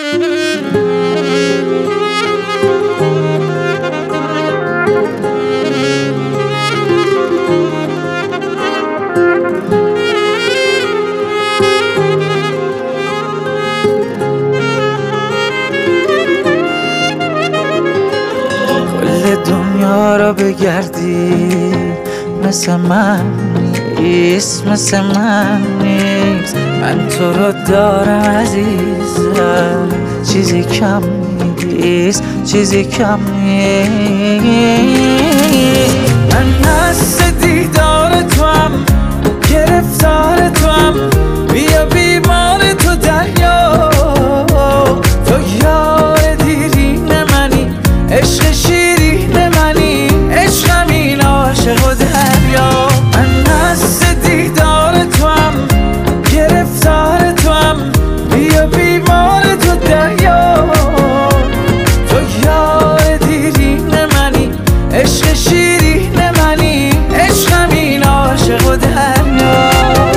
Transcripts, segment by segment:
دنیا را بگردی مثل من نیست، مثل من نیست. من تو رو دارم عزیزم، چیزی کم نیست، چیزی کم نیست. من هست دیدار تو هم، گرفتار تو هم، بیا بیمار تو دریا. تو یار دیرین منی، عشق شیرین منی، عشقم این عاشق و دریا. من هست دیدار تو هم، گرفتار تو هم، بیا بیمار تو دریا. تو یار دیرین منی، عشق شیرین منی، عشقم این عاشق و دریا.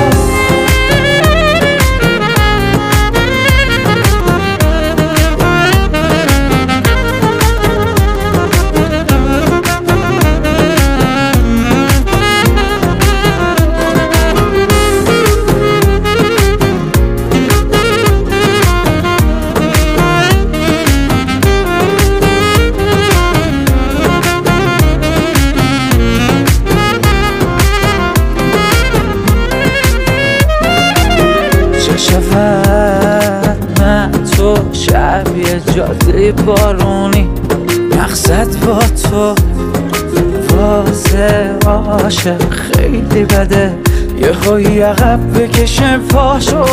شود من تو شبیه جاده بارونی، مقصد با تو واسه عاشق خیلی بده، یهو عقب بکشم پاشو.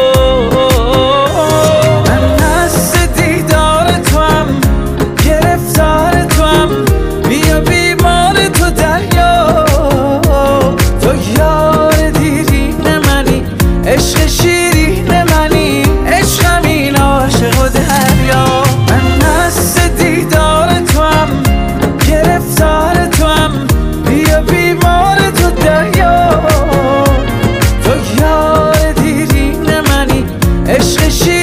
من هست دیدار تو هم، گرفتار تو هم، بیا بیمار تو دریا. تو یار دیرین منی، عشق شیرین منی، عشقم این عاشق و دریا. من هست دیدار تو هم، گرفتار تو هم، بیا بیمار تو دریا. تو یار دیرین منی، عشق شیرین